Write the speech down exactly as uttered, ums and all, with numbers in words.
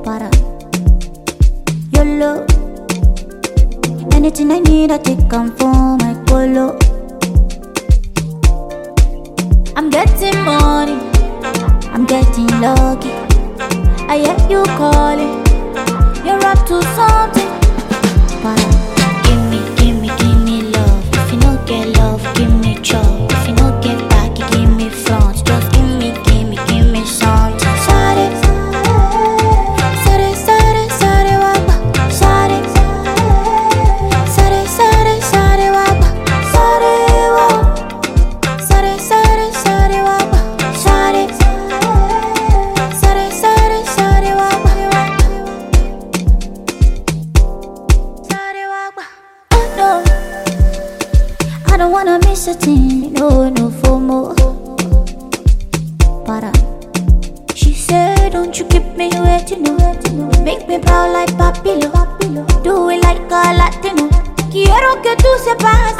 para. YOLO. Anything I need, I take come for my colo. I'm getting money, I'm getting lucky. I hear you calling, you're up to something. Para. Give me, give me, give me love. If you don't get love, give me trouble. If you don't get back, you give me front. Just give me, give me, give me something. Sorry, sorry, sorry, sorry, wapa. Sorry, sorry, sorry, sorry, wapa. Sorry, wapa. Sorry, sorry, sorry, wapa. Sorry, sorry, sorry, sorry, wapa. Sorry, wapa. Oh no, I don't wanna miss a thing. No, no FOMO. Para. She said, don't you keep me waiting, no. Make me proud like Papilo. Do it like a Latino. Quiero que tú sepas